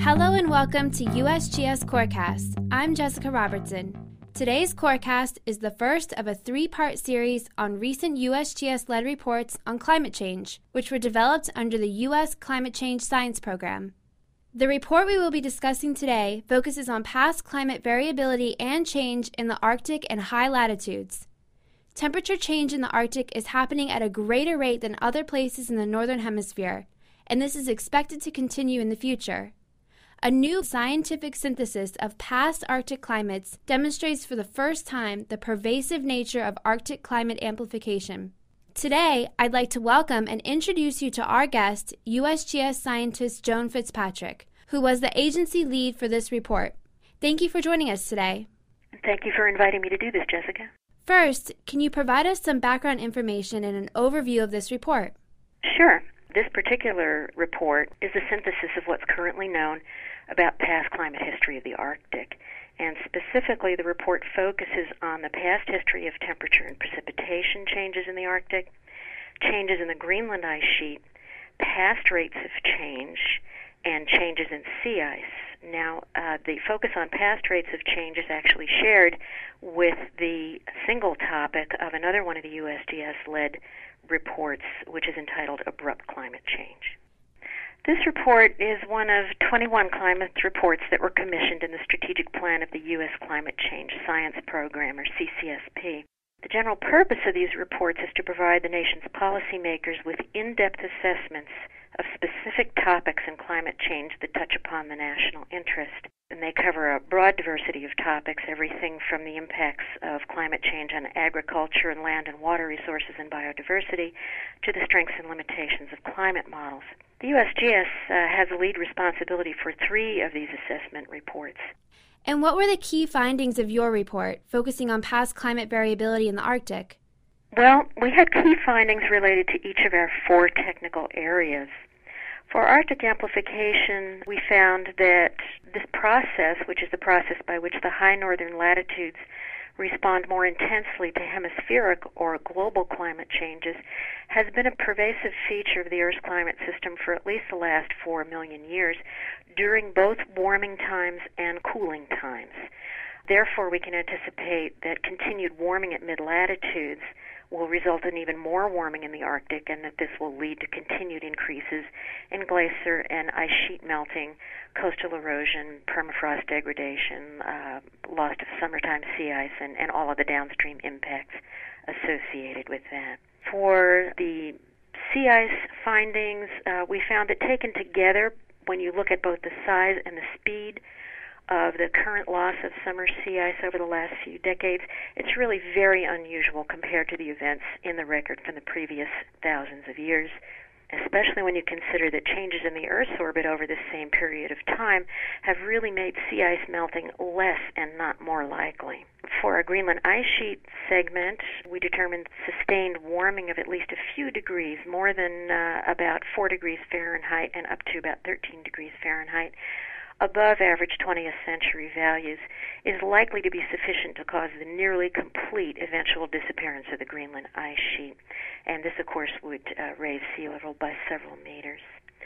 Hello and welcome to USGS Corecast. I'm Jessica Robertson. Today's Corecast is the first of a three-part series on recent USGS-led reports on climate change, which were developed under the U.S. Climate Change Science Program. The report we will be discussing today focuses on past climate variability and change in the Arctic and high latitudes. Temperature change in the Arctic is happening at a greater rate than other places in the Northern Hemisphere, and this is expected to continue in the future. A new scientific synthesis of past Arctic climates demonstrates for the first time the pervasive nature of Arctic climate amplification. Today, I'd like to welcome and introduce you to our guest, USGS scientist Joan Fitzpatrick, who was the agency lead for this report. Thank you for joining us today. Thank you for inviting me to do this, Jessica. First, can you provide us some background information and an overview of this report? Sure. This particular report is a synthesis of what's currently known about past climate history of the Arctic. And specifically, the report focuses on the past history of temperature and precipitation changes in the Arctic, changes in the Greenland ice sheet, past rates of change, and changes in sea ice. Now, the focus on past rates of change is actually shared with the single topic of another one of the USGS-led reports, which is entitled Abrupt Climate Change. This report is one of 21 climate reports that were commissioned in the strategic plan of the U.S. Climate Change Science Program, or CCSP. The general purpose of these reports is to provide the nation's policymakers with in-depth assessments of specific topics in climate change that touch upon the national interest. And they cover a broad diversity of topics, everything from the impacts of climate change on agriculture and land and water resources and biodiversity to the strengths and limitations of climate models. The USGS has a lead responsibility for 3 of these assessment reports. And what were the key findings of your report, focusing on past climate variability in the Arctic? Well, we had key findings related to each of our 4 technical areas. For Arctic amplification, we found that this process, which is the process by which the high northern latitudes respond more intensely to hemispheric or global climate changes, has been a pervasive feature of the Earth's climate system for at least the last 4 million years during both warming times and cooling times. Therefore, we can anticipate that continued warming at mid-latitudes will result in even more warming in the Arctic, and that this will lead to continued increases in glacier and ice sheet melting, coastal erosion, permafrost degradation, loss of summertime sea ice, and all of the downstream impacts associated with that. For the sea ice findings, we found that taken together, when you look at both the size and the speed of the current loss of summer sea ice over the last few decades, it's really very unusual compared to the events in the record from the previous thousands of years, especially when you consider that changes in the Earth's orbit over this same period of time have really made sea ice melting less and not more likely. For our Greenland ice sheet segment, we determined sustained warming of at least a few degrees, more than about 4 degrees Fahrenheit and up to about 13 degrees Fahrenheit, above average 20th century values, is likely to be sufficient to cause the nearly complete eventual disappearance of the Greenland ice sheet. And this, of course, would raise sea level by several meters.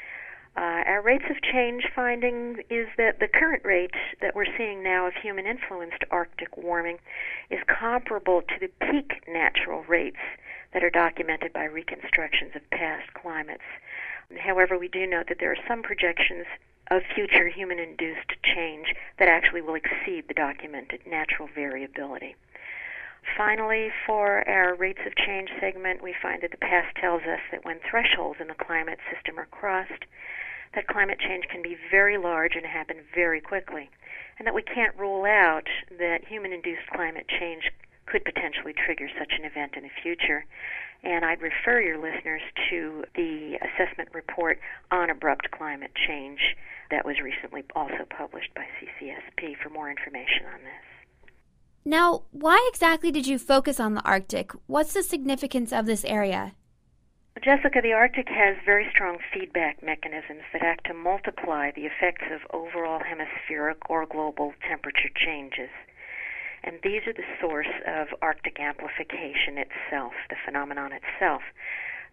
Our rates of change finding is that the current rate that we're seeing now of human-influenced Arctic warming is comparable to the peak natural rates that are documented by reconstructions of past climates. However, we do note that there are some projections of future human-induced change that actually will exceed the documented natural variability. Finally, for our rates of change segment, we find that the past tells us that when thresholds in the climate system are crossed, that climate change can be very large and happen very quickly, and that we can't rule out that human-induced climate change could potentially trigger such an event in the future. And I'd refer your listeners to the assessment report on abrupt climate change that was recently also published by CCSP for more information on this. Now, why exactly did you focus on the Arctic? What's the significance of this area? Jessica, the Arctic has very strong feedback mechanisms that act to multiply the effects of overall hemispheric or global temperature changes. And these are the source of Arctic amplification itself, the phenomenon itself.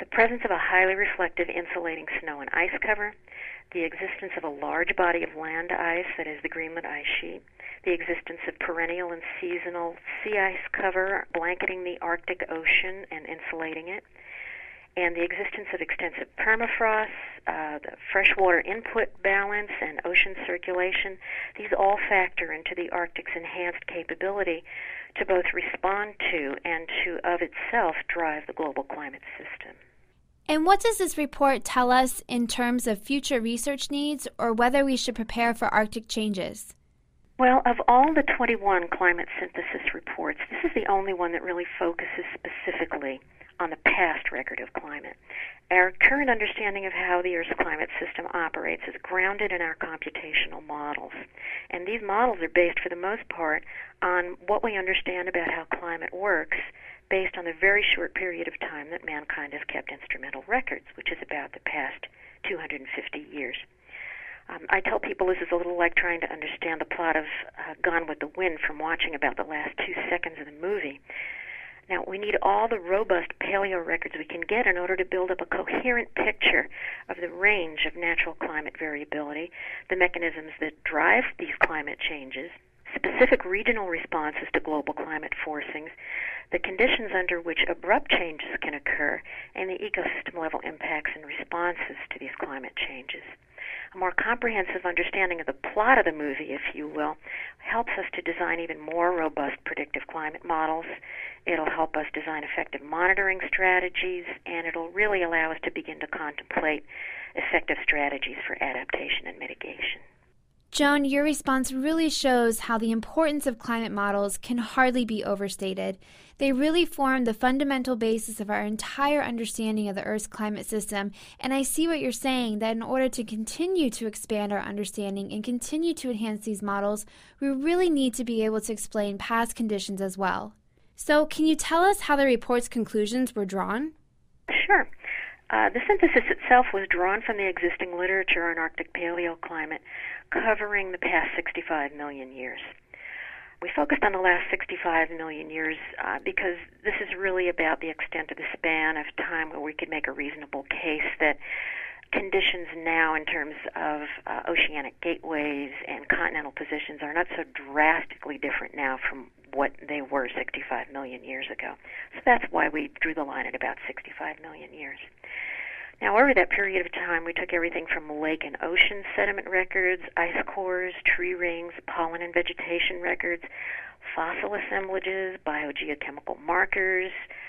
the presence of a highly reflective insulating snow and ice cover, the existence of a large body of land ice, that is the Greenland ice sheet, the existence of perennial and seasonal sea ice cover blanketing the Arctic Ocean and insulating it, and the existence of extensive permafrost, the freshwater input balance, and ocean circulation. These all factor into the Arctic's enhanced capability to both respond to and to, of itself, drive the global climate system. And what does this report tell us in terms of future research needs or whether we should prepare for Arctic changes? Well, of all the 21 climate synthesis reports, this is the only one that really focuses specifically on the past record of climate. Our current understanding of how the Earth's climate system operates is grounded in our computational models. And these models are based, for the most part, on what we understand about how climate works based on the very short period of time that mankind has kept instrumental records, which is about the past 250 years. I tell people this is a little like trying to understand the plot of Gone with the Wind from watching about the last 2 seconds of the movie. Now, we need all the robust paleo records we can get in order to build up a coherent picture of the range of natural climate variability, the mechanisms that drive these climate changes, specific regional responses to global climate forcings, the conditions under which abrupt changes can occur, and the ecosystem-level impacts and responses to these climate changes. A more comprehensive understanding of the plot of the movie, if you will, helps us to design even more robust predictive climate models. It'll help us design effective monitoring strategies, and it'll really allow us to begin to contemplate effective strategies for adaptation and mitigation. Joan, your response really shows how the importance of climate models can hardly be overstated. They really form the fundamental basis of our entire understanding of the Earth's climate system, and I see what you're saying, that in order to continue to expand our understanding and continue to enhance these models, we really need to be able to explain past conditions as well. So, can you tell us how the report's conclusions were drawn? Sure. The synthesis itself was drawn from the existing literature on Arctic paleoclimate, covering the past 65 million years. We focused on the last 65 million years because this is really about the extent of the span of time where we could make a reasonable case that conditions now in terms of oceanic gateways and continental positions are not so drastically different now from what they were 65 million years ago. So that's why we drew the line at about 65 million years. Now, over that period of time, we took everything from lake and ocean sediment records, ice cores, tree rings, pollen and vegetation records, fossil assemblages, biogeochemical markers,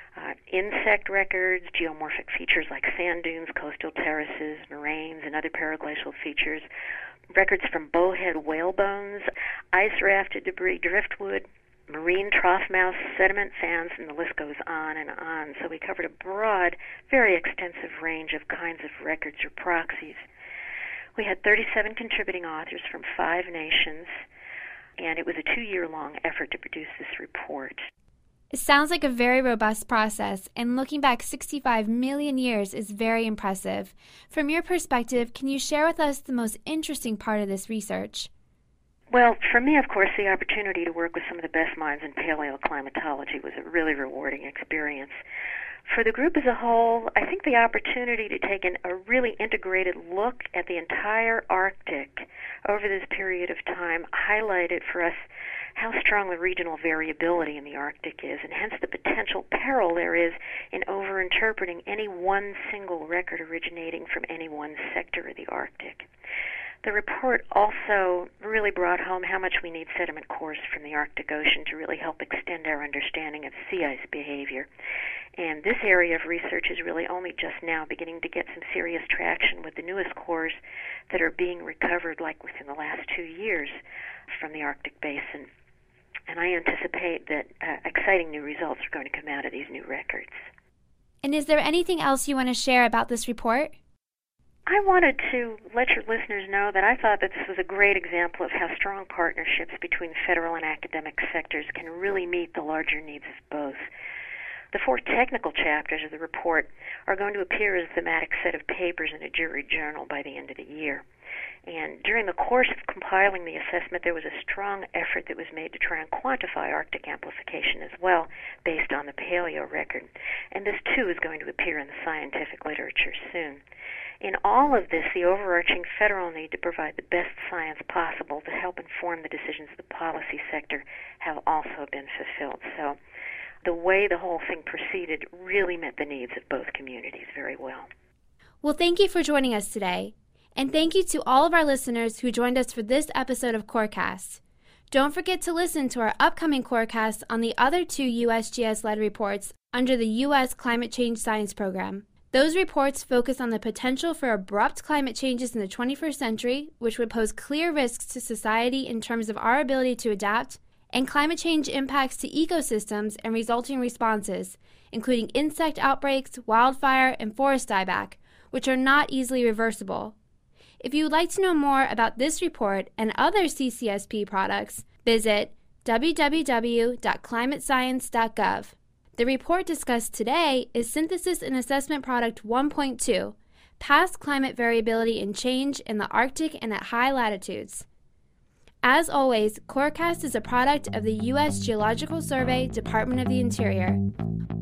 insect records, geomorphic features like sand dunes, coastal terraces, moraines, and other paraglacial features, records from bowhead whale bones, ice-rafted debris, driftwood, marine trough mouse sediment fans, and the list goes on and on. So we covered a broad, very extensive range of kinds of records or proxies. We had 37 contributing authors from 5 nations, and it was a 2-year-long effort to produce this report. It sounds like a very robust process, and looking back 65 million years is very impressive. From your perspective, can you share with us the most interesting part of this research? Well, for me, of course, the opportunity to work with some of the best minds in paleoclimatology was a really rewarding experience. For the group as a whole, I think the opportunity to take a really integrated look at the entire Arctic over this period of time highlighted for us how strong the regional variability in the Arctic is, and hence the potential peril there is in overinterpreting any one single record originating from any one sector of the Arctic. The report also really brought home how much we need sediment cores from the Arctic Ocean to really help extend our understanding of sea ice behavior. And this area of research is really only just now beginning to get some serious traction with the newest cores that are being recovered like within the last 2 years from the Arctic basin. And I anticipate that exciting new results are going to come out of these new records. And is there anything else you want to share about this report? I wanted to let your listeners know that I thought that this was a great example of how strong partnerships between federal and academic sectors can really meet the larger needs of both. The 4 technical chapters of the report are going to appear as a thematic set of papers in a jury journal by the end of the year. And during the course of compiling the assessment, there was a strong effort that was made to try and quantify Arctic amplification as well, based on the paleo record. And this, too, is going to appear in the scientific literature soon. In all of this, the overarching federal need to provide the best science possible to help inform the decisions of the policy sector have also been fulfilled. So the way the whole thing proceeded really met the needs of both communities very well. Well, thank you for joining us today. And thank you to all of our listeners who joined us for this episode of CoreCast. Don't forget to listen to our upcoming CoreCast on the other 2 USGS-led reports under the U.S. Climate Change Science Program. Those reports focus on the potential for abrupt climate changes in the 21st century, which would pose clear risks to society in terms of our ability to adapt, and climate change impacts to ecosystems and resulting responses, including insect outbreaks, wildfire, and forest dieback, which are not easily reversible. If you would like to know more about this report and other CCSP products, visit www.climatescience.gov. The report discussed today is Synthesis and Assessment Product 1.2, Past Climate Variability and Change in the Arctic and at High Latitudes. As always, CoreCast is a product of the U.S. Geological Survey, Department of the Interior.